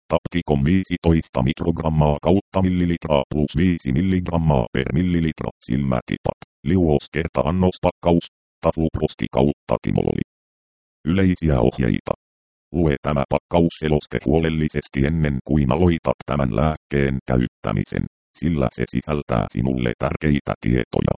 Tapticom 15 mikrogrammaa kautta millilitraa plus 5 milligrammaa per millilitra silmätipat. Liuos kerta annospakkaus. Tafluprosti kautta timololi. Yleisiä ohjeita. Lue tämä pakkausseloste huolellisesti ennen kuin aloitat tämän lääkkeen käyttämisen, sillä se sisältää sinulle tärkeitä tietoja.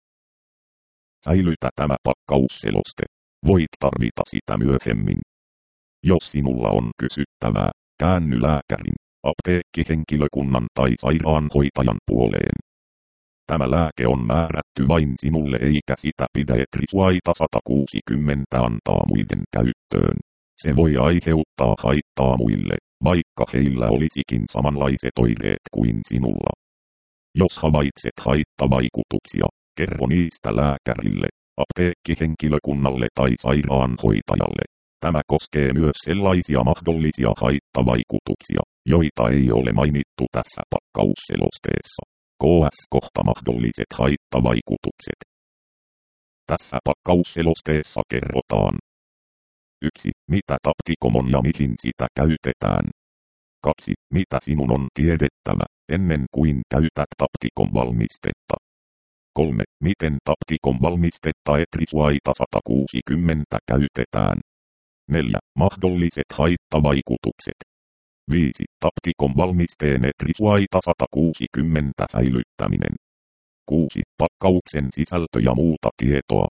Säilytä tämä pakkausseloste. Voit tarvita sitä myöhemmin. Jos sinulla on kysyttävää, käänny lääkärin, apteekkihenkilökunnan tai sairaanhoitajan puoleen. Tämä lääke on määrätty vain sinulle eikä sitä pidä Etrisuaita 160 antaa muiden käyttöön. Se voi aiheuttaa haittaa muille, vaikka heillä olisikin samanlaiset oireet kuin sinulla. Jos havaitset haittavaikutuksia, kerro niistä lääkärille, apteekkihenkilökunnalle tai sairaanhoitajalle. Tämä koskee myös sellaisia mahdollisia haittavaikutuksia, joita ei ole mainittu tässä pakkausselosteessa. KS-kohta mahdolliset haittavaikutukset. Tässä pakkausselosteessa kerrotaan. 1. Mitä Tapticom on ja mihin sitä käytetään. 2. Mitä sinun on tiedettävä, ennen kuin käytät Tapticom-valmistetta. 3. Miten Tapticom-valmistetta Etrisuaita 160 käytetään. 4. Mahdolliset haittavaikutukset. 5. Tapticom-valmisteen Etrisuaita 160 säilyttäminen. 6. Pakkauksen sisältö ja muuta tietoa.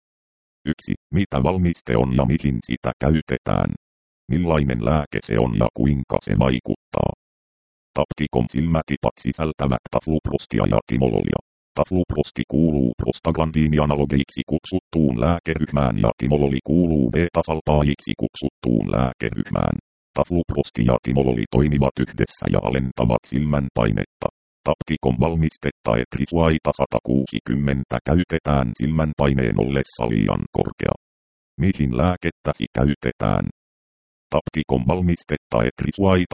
1. Mitä valmiste on ja mihin sitä käytetään. Millainen lääke se on ja kuinka se vaikuttaa. Tapticom silmätipat sisältävät tafluprostia ja timololia. Tafluprosti kuuluu prostaglandiinianalogeiksi kutsuttuun lääkeryhmään ja timololi kuuluu beta-salpaajiksi kutsuttuun lääkeryhmään. Tafluprosti ja timololi toimivat yhdessä ja alentavat silmän painetta. Tapticom valmistetta Etrisuaita 160 käytetään silmän paineen ollessa liian korkea. Mihin lääkettäsi käytetään? Tapticom valmistetta Etrisuaita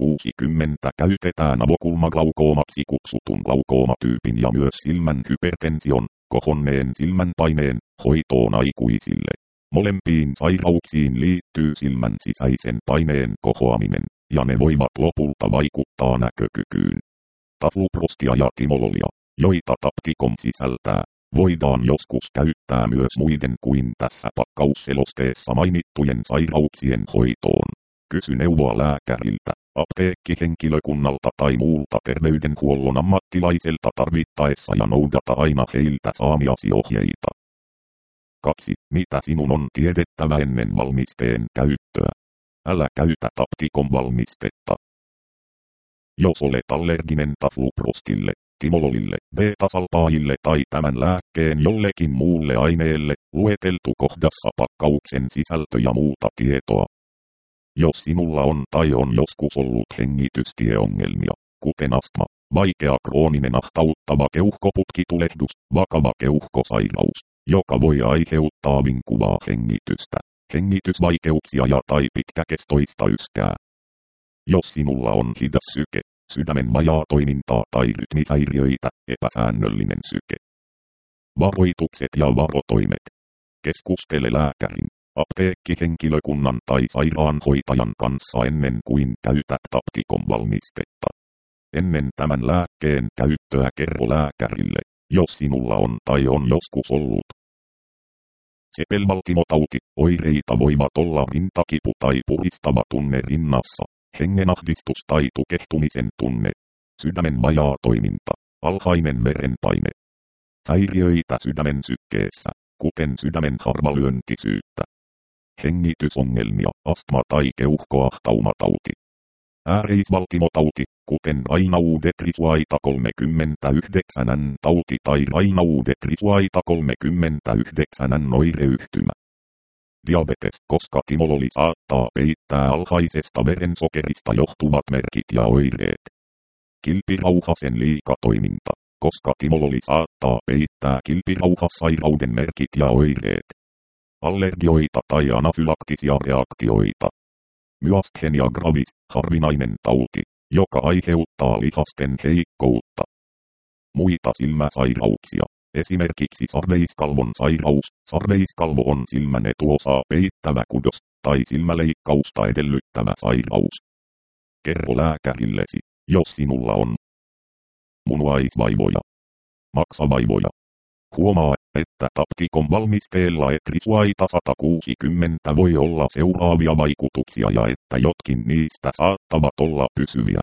160 käytetään avokulmaglaukoomaksi kutsutun glaukoomatyypin ja myös silmän hypertension, kohonneen silmänpaineen, hoitoon aikuisille. Molempiin sairauksiin liittyy silmän sisäisen paineen kohoaminen, ja ne voivat lopulta vaikuttaa näkökykyyn. Tafluprostia ja timololia, joita Tapticom sisältää, voidaan joskus käyttää myös muiden kuin tässä pakkausselosteessa mainittujen sairauksien hoitoon. Kysy neuvoa lääkäriltä, apteekkihenkilökunnalta tai muulta terveydenhuollon ammattilaiselta tarvittaessa ja noudata aina heiltä saamiasi ohjeita. 2. Mitä sinun on tiedettävä ennen valmisteen käyttöä? Älä käytä Tapticom-valmistetta. Jos olet allerginen tafluprostille, timololille, beta-salpaajille tai tämän lääkkeen jollekin muulle aineelle, lueteltu kohdassa pakkauksen sisältö ja muuta tietoa. Jos sinulla on tai on joskus ollut hengitystieongelmia, kuten astma, vaikea krooninen ahtauttava keuhkoputkitulehdus, vakava keuhkosairaus, joka voi aiheuttaa vinkuvaa hengitystä, hengitysvaikeuksia ja tai pitkäkestoista yskää. Jos sinulla on hidas syke, sydämen vajaatoimintaa tai rytmihäiriöitä, epäsäännöllinen syke. Varoitukset ja varotoimet. Keskustele lääkärin, apteekkihenkilökunnan tai sairaanhoitajan kanssa ennen kuin käytät Tapticom-valmistetta. Ennen tämän lääkkeen käyttöä kerro lääkärille, jos sinulla on tai on joskus ollut sepelvaltimotauti, oireita voivat olla rintakipu tai puristava tunne rinnassa, hengenahdistus tai tukehtumisen tunne, sydämen vajaatoiminta, alhainen verenpaine, häiriöitä sydämen sykkeessä, kuten sydämen harvalyöntisyyttä, hengitysongelmia, astma tai keuhkoahtaumatauti, ääreisvaltimotauti, kuten Raynaud-Etrisuaita 39N tauti tai Raynaud-Etrisuaita 39N oireyhtymä. Diabetes, koska timololi saattaa peittää alhaisesta verensokerista johtuvat merkit ja oireet. Kilpirauhasen liikatoiminta, koska timololi saattaa peittää kilpirauhassairauden merkit ja oireet. Allergioita tai anafylaktisia reaktioita. Myasthenia gravis, harvinainen tauti, joka aiheuttaa lihasten heikkoutta. Muita silmäsairauksia. Esimerkiksi sarveiskalvon sairaus. Sarveiskalvo on silmän etuosaa peittävä kudos, tai silmäleikkausta edellyttävä sairaus. Kerro lääkärillesi, jos sinulla on munuaisvaivoja, maksavaivoja. Huomaa, että Tapticom valmisteella Etrisuaita 160 voi olla seuraavia vaikutuksia ja että jotkin niistä saattavat olla pysyviä.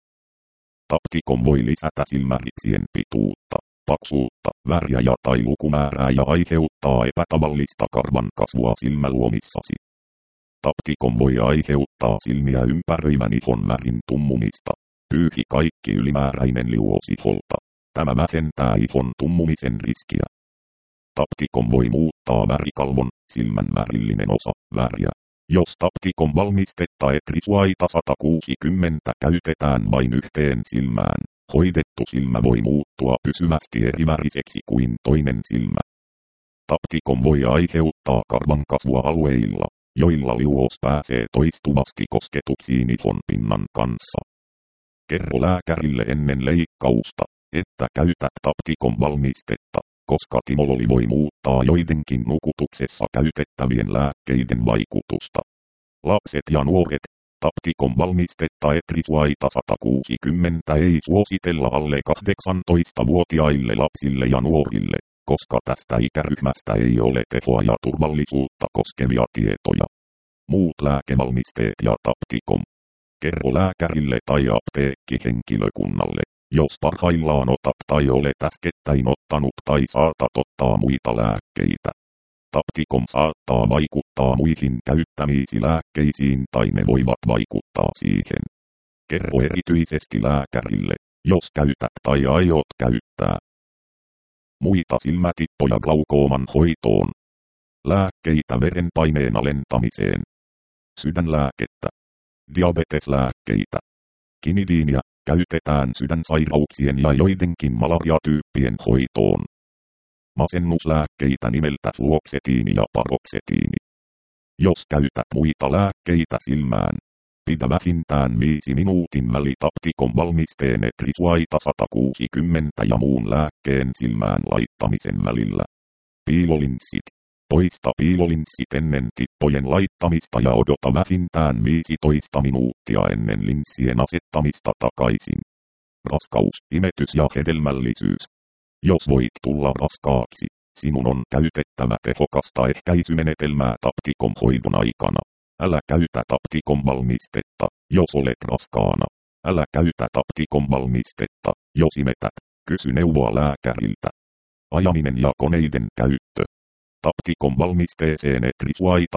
Tapticom voi lisätä silmäripsien pituutta, paksuutta, väriä ja tai lukumäärää ja aiheuttaa epätavallista karvan kasvua silmäluomissasi. Tapticom voi aiheuttaa silmiä ympäröivän ihon värin tummumista. Pyyhi kaikki ylimääräinen liuosiholta. Tämä vähentää ihon tummumisen riskiä. Tapticom voi muuttaa värikalvon, silmän värillinen osa, väriä. Jos Tapticom valmistetta Etrisuaita 160 käytetään vain yhteen silmään, hoidettu silmä voi muuttua pysyvästi eriväriseksi kuin toinen silmä. Tapticom voi aiheuttaa karvan kasvua alueilla, joilla liuos pääsee toistuvasti kosketuksiin ihon pinnan kanssa. Kerro lääkärille ennen leikkausta, että käytät Tapticom valmistetta, koska timololi voi muuttaa joidenkin nukutuksessa käytettävien lääkkeiden vaikutusta. Lapset ja nuoret, Tapticom valmistetta Etrisuaita 160 ei suositella alle 18-vuotiaille lapsille ja nuorille, koska tästä ikäryhmästä ei ole tehoa ja turvallisuutta koskevia tietoja. Muut lääkevalmisteet ja Tapticom. Kerro lääkärille tai apteekkihenkilökunnalle, jos parhaillaan otat tai olet äskettäin ottanut tai saatat ottaa muita lääkkeitä. Tapticom saattaa vaikuttaa muihin käyttämiisi lääkkeisiin tai ne voivat vaikuttaa siihen. Kerro erityisesti lääkärille, jos käytät tai aiot käyttää muita silmätippoja glaukooman hoitoon. Lääkkeitä verenpaineen alentamiseen. Sydänlääkettä. Diabeteslääkkeitä. Kinidiinia käytetään sydänsairauksien ja joidenkin malariatyyppien hoitoon. Masennuslääkkeitä nimeltä fluoksetiini ja paroksetiini. Jos käytät muita lääkkeitä silmään, pidä vähintään 5 minuutin väli Tapticom valmisteen Etrisuaita 160 ja muun lääkkeen silmään laittamisen välillä. Piilolinssit. Poista piilolinssit ennen tippojen laittamista ja odota vähintään 15 minuuttia ennen linssien asettamista takaisin. Raskaus, imetys ja hedelmällisyys. Jos voit tulla raskaaksi, sinun on käytettävä tehokasta ehkäisymenetelmää Tapticom hoidon aikana. Älä käytä Tapticom valmistetta, jos olet raskaana. Älä käytä Tapticom valmistetta, jos imetät. Kysy neuvoa lääkäriltä. Ajaminen ja koneiden käyttö. Tapticom valmisteeseen Etrisuaita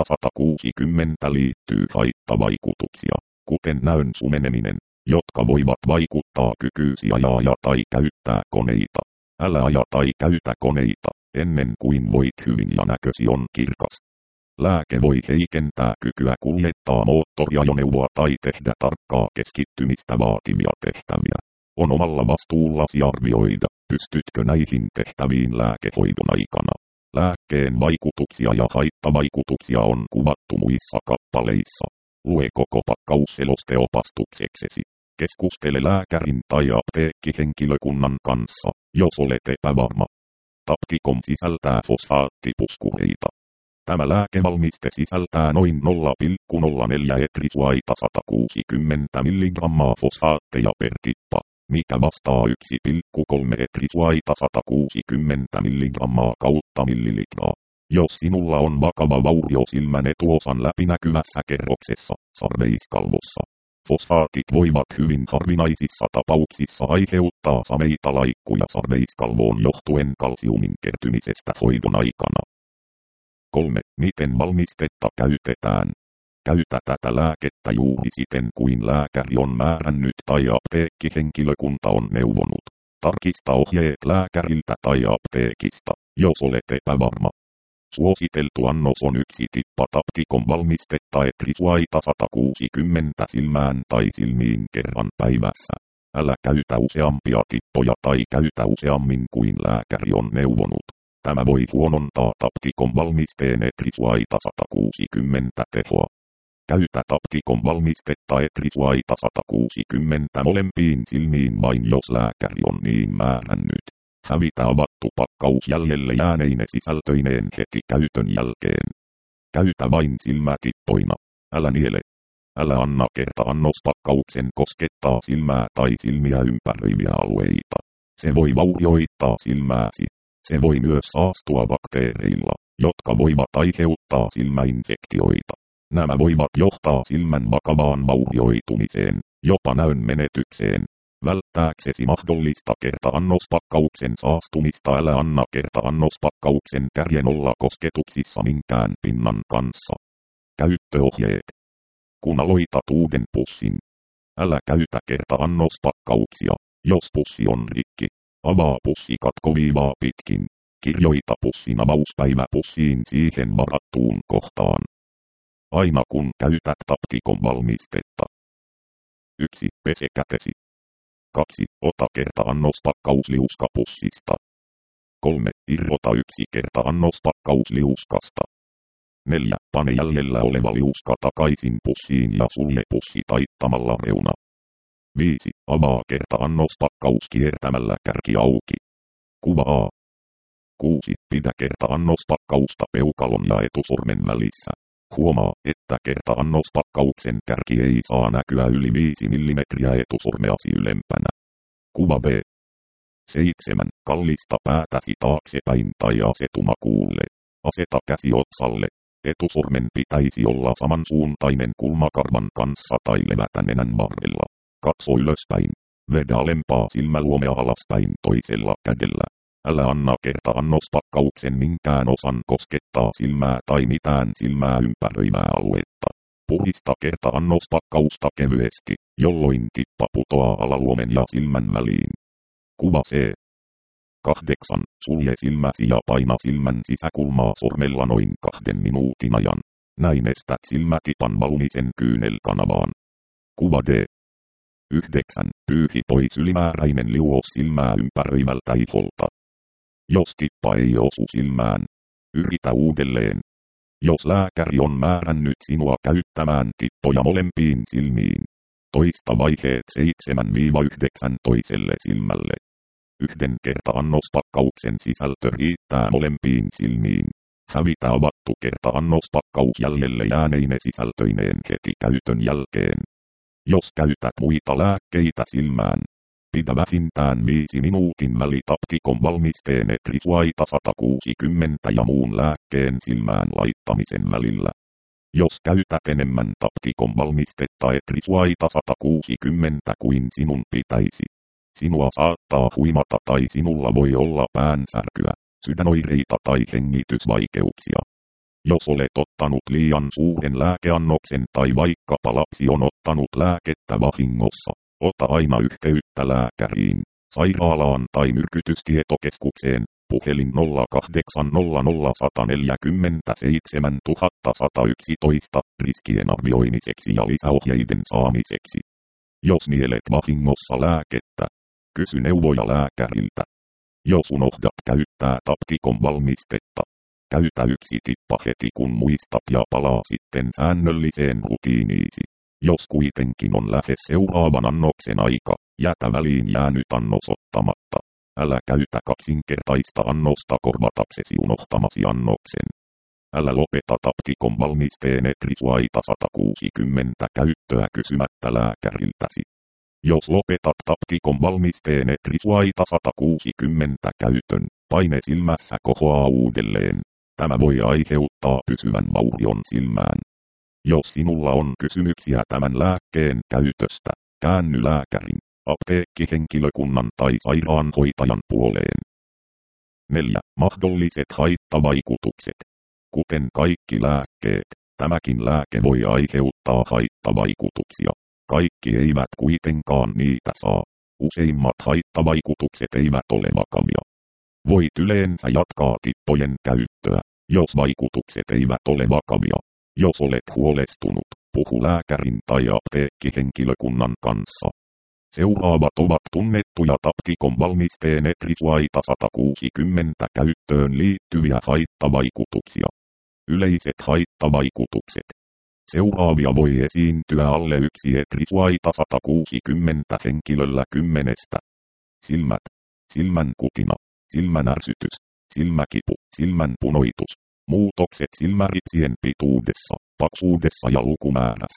160 liittyy haittavaikutuksia, kuten näön sumeneminen, jotka voivat vaikuttaa kykyysi ajaa ja tai käyttää koneita. Älä aja tai käytä koneita, ennen kuin voit hyvin ja näkösi on kirkas. Lääke voi heikentää kykyä kuljettaa moottoriajoneuvoa tai tehdä tarkkaa keskittymistä vaativia tehtäviä. On omalla vastuullasi arvioida, pystytkö näihin tehtäviin lääkehoidon aikana. Lääkkeen vaikutuksia ja haittavaikutuksia on kuvattu muissa kappaleissa. Lue koko pakkausseloste opastukseksesi. Keskustele lääkärin tai apteekkihenkilökunnan kanssa, jos olet epävarma. Tapticom sisältää fosfaattipuskureita. Tämä lääkevalmiste sisältää noin 0,04 Etrisuaita 160 mg fosfaatteja per tippa, mikä vastaa 1,3 Etrisuaita 160 mg kautta millilitraa. Jos sinulla on vakava vaurio silmän etuosan läpinäkyvässä kerroksessa, sarveiskalvossa, fosfaatit voivat hyvin harvinaisissa tapauksissa aiheuttaa sameita laikkuja sarveiskalvoon johtuen kalsiumin kertymisestä hoidon aikana. 3. Miten valmistetta käytetään? Käytä tätä lääkettä juuri siten kuin lääkäri on määrännyt tai apteekkihenkilökunta on neuvonut. Tarkista ohjeet lääkäriltä tai apteekista, jos olet epävarma. Suositeltu annos on 1 tippa Tapticom valmistetta Etrisuaita 160 silmään tai silmiin kerran päivässä. Älä käytä useampia tippoja tai käytä useammin kuin lääkäri on neuvonut. Tämä voi huonontaa Tapticom valmisteen Etrisuaita 160 tehoa. Käytä Tapticom valmistetta Etrisuaita 160 molempiin silmiin vain jos lääkäri on niin määrännyt. Hävitä avattu pakkaus jäljelle jääneine sisältöineen heti käytön jälkeen. Käytä vain silmätippoina. Älä niele. Älä anna kerta-annospakkauksen koskettaa silmää tai silmiä ympäröiviä alueita. Se voi vaurioittaa silmääsi. Se voi myös saastua bakteereilla, jotka voivat aiheuttaa silmäinfektioita. Nämä voivat johtaa silmän vakavaan vaurioitumiseen, jopa näön menetykseen. Välttääksesi mahdollista kerta-annospakkauksen saastumista älä anna kerta-annospakkauksen kärjen olla kosketuksissa minkään pinnan kanssa. Käyttöohjeet. Kun aloitat uuden pussin, älä käytä kerta-annospakkauksia, jos pussi on rikki. Avaa pussi katkoviivaa pitkin. Kirjoita pussin avauspäivä pussiin siihen varattuun kohtaan. Aina kun käytät Tapticom valmistetta. 1. Pese kätesi. 2. Ota kerta-annospakkaus liuskapussista. 3. Irrota 1 kerta-annospakkaus liuskasta. 4. Pane jäljellä oleva liuska takaisin pussiin ja sulje pussi taittamalla reuna. 5. Avaa kerta-annospakkaus kiertämällä kärki auki. Kuva A. 6. Pidä kerta-annospakkausta peukalon ja etusormen välissä. Huomaa, että kerta-annospakkauksen kärki ei saa näkyä yli 5 mm etusormeasi ylempänä. Kuva B. 7. Kallista päätäsi taaksepäin tai asetumakuulle. Aseta käsi otsalle. Etusormen pitäisi olla samansuuntainen kulmakarvan kanssa tai levätä nenän varrella. Katso ylöspäin. Vedä alempaa silmäluomea alaspäin toisella kädellä. Älä anna kerta-annospakkauksen minkään osan koskettaa silmää tai mitään silmää ympäröivää aluetta. Puhdista kerta-annospakkausta kevyesti, jolloin tippa putoaa alaluomen ja silmän väliin. Kuva C. 8. Sulje silmäsi ja paina silmän sisäkulmaa sormella noin 2 minuutin ajan. Näin estät silmätipan valumisen kyynelkanavaan. Kuva D. 9. Pyyhi pois ylimääräinen liuos silmää ympäröivältä iholta. Jos tippa ei osu silmään, yritä uudelleen. Jos lääkäri on määrännyt sinua käyttämään tippoja molempiin silmiin, toista vaiheet 7-9 toiselle silmälle. 1 kerta-annospakkauksen sisältö riittää molempiin silmiin. Hävitä avattu kerta-annospakkaus jäljelle jääneine sisältöineen heti käytön jälkeen. Jos käytät muita lääkkeitä silmään, pidä vähintään 5 minuutin väli Tapticom valmisteen Etrisuaita 160 ja muun lääkkeen silmään laittamisen välillä. Jos käytät enemmän Tapticom valmistetta Etrisuaita 160 kuin sinun pitäisi, sinua saattaa huimata tai sinulla voi olla päänsärkyä, sydänoireita tai hengitysvaikeuksia. Jos olet ottanut liian suuren lääkeannoksen tai vaikkapa lapsi on ottanut lääkettä vahingossa, ota aina yhteyttä lääkäriin, sairaalaan tai myrkytystietokeskukseen, puhelin 0800 147 111 riskien arvioimiseksi ja lisäohjeiden saamiseksi. Jos nielet vahingossa lääkettä, kysy neuvoja lääkäriltä. Jos unohdat käyttää Tapticom valmistetta, käytä 1 tippa heti kun muistat ja palaa sitten säännölliseen rutiiniisi. Jos kuitenkin on lähes seuraavan annoksen aika, jätä väliin jäänyt annos ottamatta. Älä käytä kaksinkertaista annosta korvataksesi unohtamasi annoksen. Älä lopeta Tapticom valmisteen Etrisuaita 160 käyttöä kysymättä lääkäriltäsi. Jos lopetat Tapticom valmisteen Etrisuaita 160 käytön, paine silmässä kohoaa uudelleen. Tämä voi aiheuttaa pysyvän vaurion silmään. Jos sinulla on kysymyksiä tämän lääkkeen käytöstä, käänny lääkärin, apteekkihenkilökunnan tai sairaanhoitajan puoleen. 4. Mahdolliset haittavaikutukset. Kuten kaikki lääkkeet, tämäkin lääke voi aiheuttaa haittavaikutuksia. Kaikki eivät kuitenkaan niitä saa. Useimmat haittavaikutukset eivät ole vakavia. Voit yleensä jatkaa tippojen käyttöä, jos vaikutukset eivät ole vakavia. Jos olet huolestunut, puhu lääkärin tai apteekkihenkilökunnan kanssa. Seuraavat ovat tunnettuja Tapticom valmisteen Etrisuaita 160 käyttöön liittyviä haittavaikutuksia. Yleiset haittavaikutukset. Seuraavia voi esiintyä alle 1 Etrisuaita 160 henkilöllä 10. Silmät, silmänkutina, silmänärsytys, silmäkipu, silmänpunoitus. Muutokset silmäripsien pituudessa, paksuudessa ja lukumäärässä.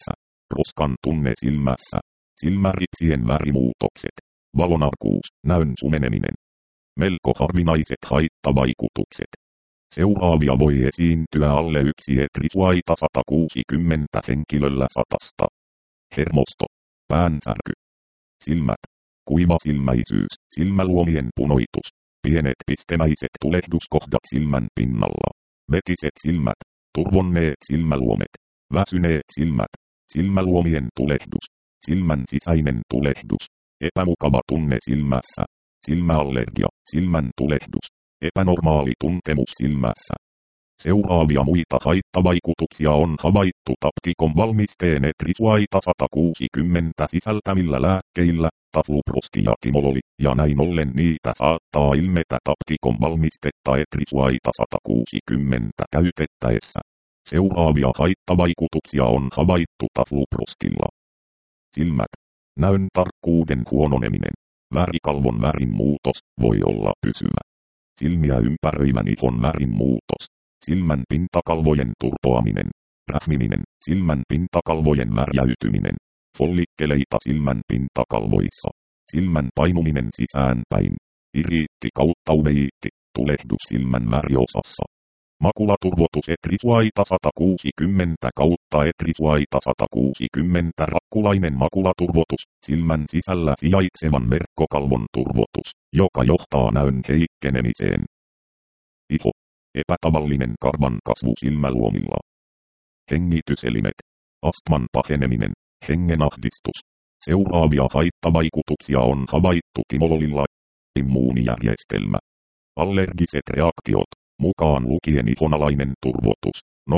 roskan tunne silmässä, silmäripsien värimuutokset, valonarkuus, näön sumeneminen. Melko harvinaiset haittavaikutukset. Seuraavia voi esiintyä alle 1 etrisuaita 160 henkilöllä 100. Hermosto, päänsärky, silmät, kuivasilmäisyys, silmäluomien punoitus, pienet pistemäiset tulehduskohdat silmän pinnalla, vetiset silmät, turvonneet silmäluomet, väsyneet silmät, silmäluomien tulehdus, silmän sisäinen tulehdus, epämukava tunne silmässä, silmäallergia, silmän tulehdus, epänormaali tuntemus silmässä. Seuraavia muita haittavaikutuksia on havaittu Tapticom valmisteen etrisuaita 160 sisältämillä lääkkeillä, tafluprosti ja timololi, ja näin ollen niitä saattaa ilmetä Tapticom valmistetta etrisuaita 160 käytettäessä. Seuraavia haittavaikutuksia on havaittu tafluprostilla. Silmät. Näön tarkkuuden huononeminen. Värikalvon värin muutos voi olla pysyvä. Silmiä ympäröivän ihon värin muutos. Silmän pintakalvojen turpoaminen, rähmiminen, silmän pintakalvojen värjäytyminen, follikkeleita silmän pintakalvoissa, silmän painuminen sisäänpäin, iriitti kautta uveiitti, tulehdus silmän väriosassa. Makulaturvotus etrisuaita 160 kautta etrisuaita 160 rakkulainen makulaturvotus, silmän sisällä sijaitsevan verkkokalvon turvotus, joka johtaa näön heikkenemiseen. Iho. Epätavallinen karvan kasvu silmäluomilla. Hengityselimet. Astman paheneminen. Hengenahdistus. Seuraavia haittavaikutuksia on havaittu timololilla. Immuunijärjestelmä. Allergiset reaktiot, mukaan lukien ihonalainen turvotus,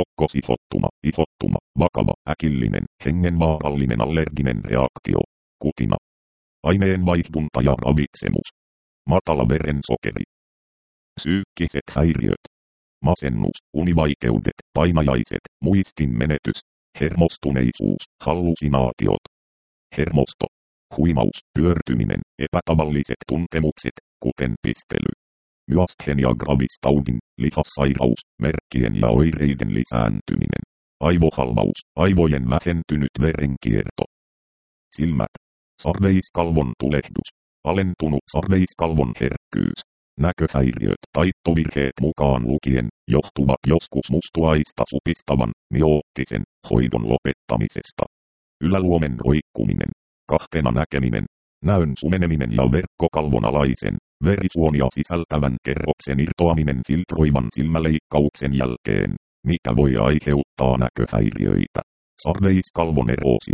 nokkosihottuma, vakava, äkillinen, hengenvaarallinen allerginen reaktio, kutina. Aineenvaihdunta ja ravitsemus. Matala verensokeri. Psyykkiset häiriöt. Masennus, univaikeudet, painajaiset, muistin menetys, hermostuneisuus, hallusinaatiot. Hermosto, huimaus, pyörtyminen, epätavalliset tuntemukset, kuten pistely. Myasthenia gravis taudin, lihassairaus, merkkien ja oireiden lisääntyminen. Aivohalvaus, aivojen vähentynyt verenkierto. Silmät, sarveiskalvon tulehdus, alentunut sarveiskalvon herkkyys. Näköhäiriöt, taittovirheet mukaan lukien, johtuvat joskus mustuaista supistavan, myoottisen, hoidon lopettamisesta. Yläluomen roikkuminen, kahtena näkeminen, näön sumeneminen ja verkkokalvon alaisen, verisuonia sisältävän kerroksen irtoaminen filtroivan silmäleikkauksen jälkeen, mikä voi aiheuttaa näköhäiriöitä. Sarveiskalvon eroosio.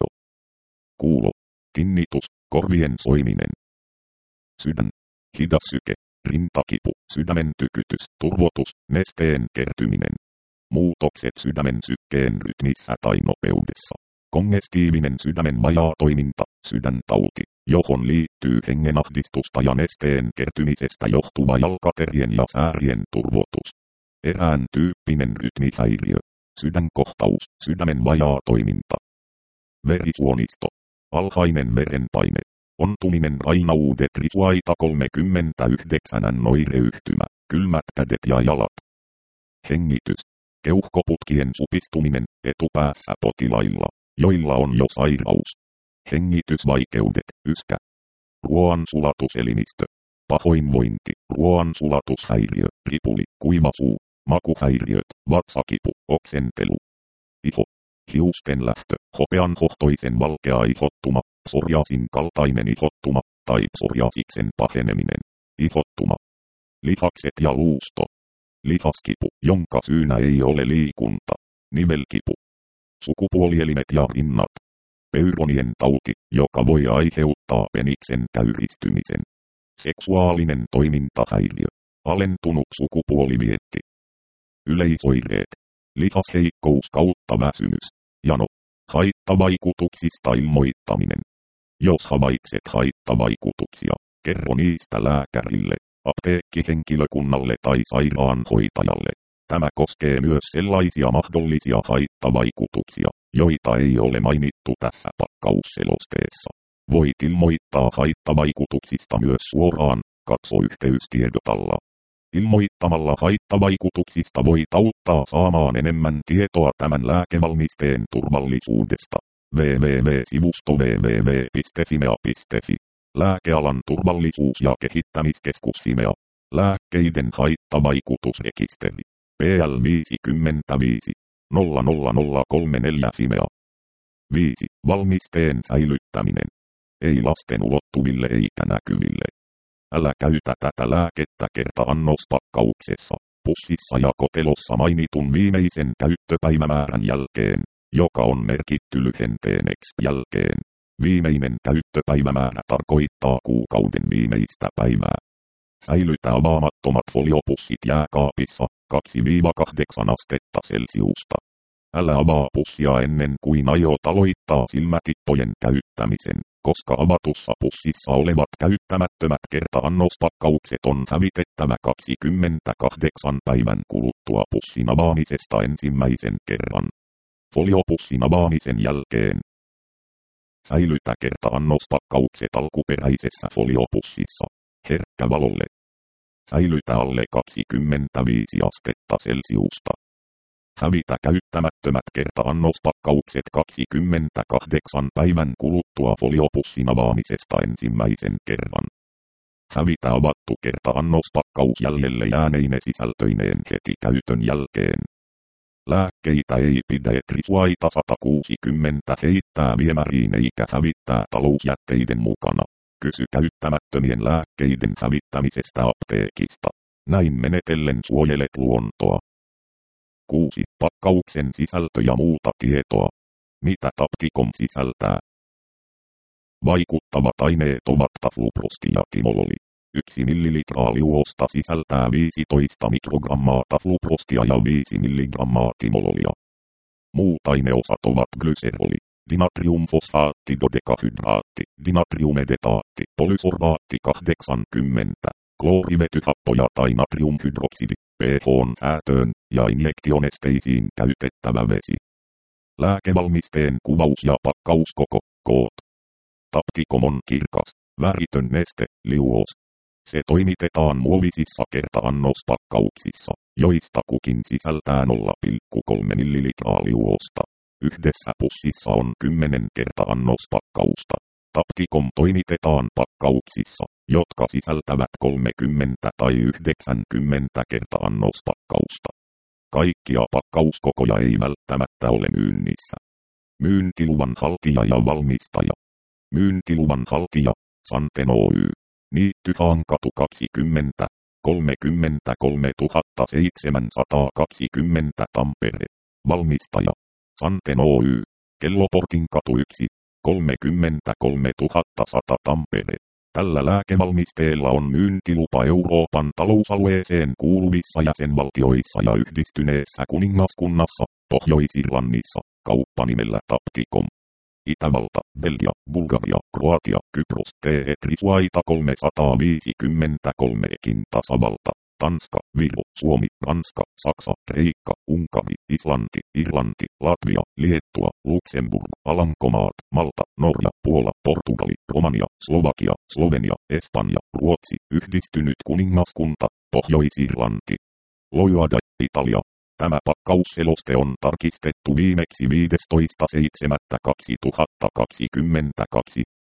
Kuulo, tinnitus, korvien soiminen. Sydän, hidas syke. Rintakipu, sydämen tykytys, turvotus, nesteen kertyminen. Muutokset sydämen sykkeen rytmissä tai nopeudessa. Kongestiivinen sydämen vajaatoiminta, sydäntauti, johon liittyy hengenahdistusta ja nesteen kertymisestä johtuva jalkaterien ja säärien turvotus. Erään tyyppinen rytmihäiriö, sydänkohtaus, sydämen vajaatoiminta. Verisuonisto, alhainen verenpaine. Ontuminen rainaudet risuaita 39 oireyhtymä, kylmät kädet ja jalat. Hengitys. Keuhkoputkien supistuminen etupäässä potilailla, joilla on jo sairaus. Hengitysvaikeudet, yskä. Ruoansulatuselimistö. Pahoinvointi, ruoansulatushäiriö, ripuli, kuiva suu, makuhäiriöt, vatsakipu, oksentelu. Iho. Hiusten lähtö, hopeanhohtoisen valkea ihottuma, psoriasin kaltainen ihottuma, tai psoriasiksen paheneminen. Ihottuma. Lihakset ja luusto. Lihaskipu, jonka syynä ei ole liikunta. Nivelkipu. Sukupuolielimet ja rinnat. Peyronien tauti, joka voi aiheuttaa peniksen käyristymisen. Seksuaalinen toimintahäiriö. Alentunut sukupuolivietti. Yleisoireet. Lihasheikkous kautta väsymys. Jano. Haittavaikutuksista ilmoittaminen. Jos havaitset haittavaikutuksia, kerro niistä lääkärille, apteekkihenkilökunnalle tai sairaanhoitajalle. Tämä koskee myös sellaisia mahdollisia haittavaikutuksia, joita ei ole mainittu tässä pakkausselosteessa. Voit ilmoittaa haittavaikutuksista myös suoraan, katso yhteystiedotalla. Ilmoittamalla haittavaikutuksista voit auttaa saamaan enemmän tietoa tämän lääkevalmisteen turvallisuudesta. www.sivusto www.fimea.fi. Lääkealan turvallisuus- ja kehittämiskeskus Fimea. Lääkkeiden haittavaikutusrekisteri. PL 55 00034 Fimea. 5. Valmisteen säilyttäminen. Ei lasten ulottuville eikä näkyville. Älä käytä tätä lääkettä kerta-annospakkauksessa, pussissa ja kotelossa mainitun viimeisen käyttöpäivämäärän jälkeen, joka on merkitty lyhenteen X jälkeen. Viimeinen käyttöpäivämäärä tarkoittaa kuukauden viimeistä päivää. Säilytä avaamattomat foliopussit jääkaapissa 2-8 astetta Celsiusta. Älä avaa pussia ennen kuin aiot aloittaa silmätippojen käyttämisen, koska avatussa pussissa olevat käyttämättömät kerta-annospakkaukset on hävitettävä 28 päivän kuluttua pussin avaamisesta ensimmäisen kerran. Foliopussin avaamisen jälkeen. Säilytä kerta-annospakkaukset alkuperäisessä foliopussissa, herkkä valolle. Säilytä alle 25 astetta Celsiusta. Hävitä käyttämättömät kerta-annospakkaukset 28 päivän kuluttua foliopussin avaamisesta ensimmäisen kerran. Hävitä avattu kerta-annospakkaus jäljelle jääneine sisältöineen heti käytön jälkeen. Lääkkeitä ei pidä trisuaita 160 heittää viemäriin eikä hävittää talousjätteiden mukana. Kysy käyttämättömien lääkkeiden hävittämisestä apteekista. Näin menetellen suojelet luontoa. 6. Pakkauksen sisältö ja muuta tietoa. Mitä Tapticom sisältää? Vaikuttavat aineet ovat tafluprosti ja timololi. 1 ml liuosta sisältää 15 mikrogrammaa tafluprostia ja 5 mg timololia. Muut aineosat ovat glyseroli, dinatriumfosfaatti, dodekahydraatti, dinatriumedetaatti, polysorbaatti 80, kloorivetyhappoja tai natriumhydroksidi, pH:n säätöön ja injektionesteisiin käytettävä vesi. Lääkevalmisteen kuvaus ja pakkauskoko, koot. Tapticom on kirkas, väritön neste, liuos. Se toimitetaan muovisissa kerta-annospakkauksissa, joista kukin sisältää 0,3 ml liuosta. Yhdessä pussissa on 10 kerta-annospakkausta. Tapticom toimitetaan pakkauksissa, jotka sisältävät 30 tai 90 kerta-annospakkausta. Kaikkia pakkauskokoja ei välttämättä ole myynnissä. Myyntiluvan haltija ja valmistaja. Myyntiluvan haltija, Santen Oy. Niitty Haankatu 20, 33 720 Tampere. Valmistaja, Santen Oy. Kelloportin katu 1, 33 100 Tampere. Tällä lääkevalmisteella on myyntilupa Euroopan talousalueeseen kuuluvissa jäsenvaltioissa ja Yhdistyneessä kuningaskunnassa, Pohjois-Irlannissa, kauppanimellä Tapticom. Itävalta, Belgia, Bulgaria, Kroatia, Kypros, Trisuaita 353kin tasavalta, Tanska, Viro, Suomi, Ranska, Saksa, Kreikka, Unkari, Islanti, Irlanti, Latvia, Liettua, Luxemburg, Alankomaat, Malta, Norja, Puola, Portugali, Romania, Slovakia, Slovenia, Espanja, Ruotsi, Yhdistynyt kuningaskunta, Pohjois-Irlanti. Loiada, Italia. Tämä pakkausseloste on tarkistettu viimeksi 15.7.2022.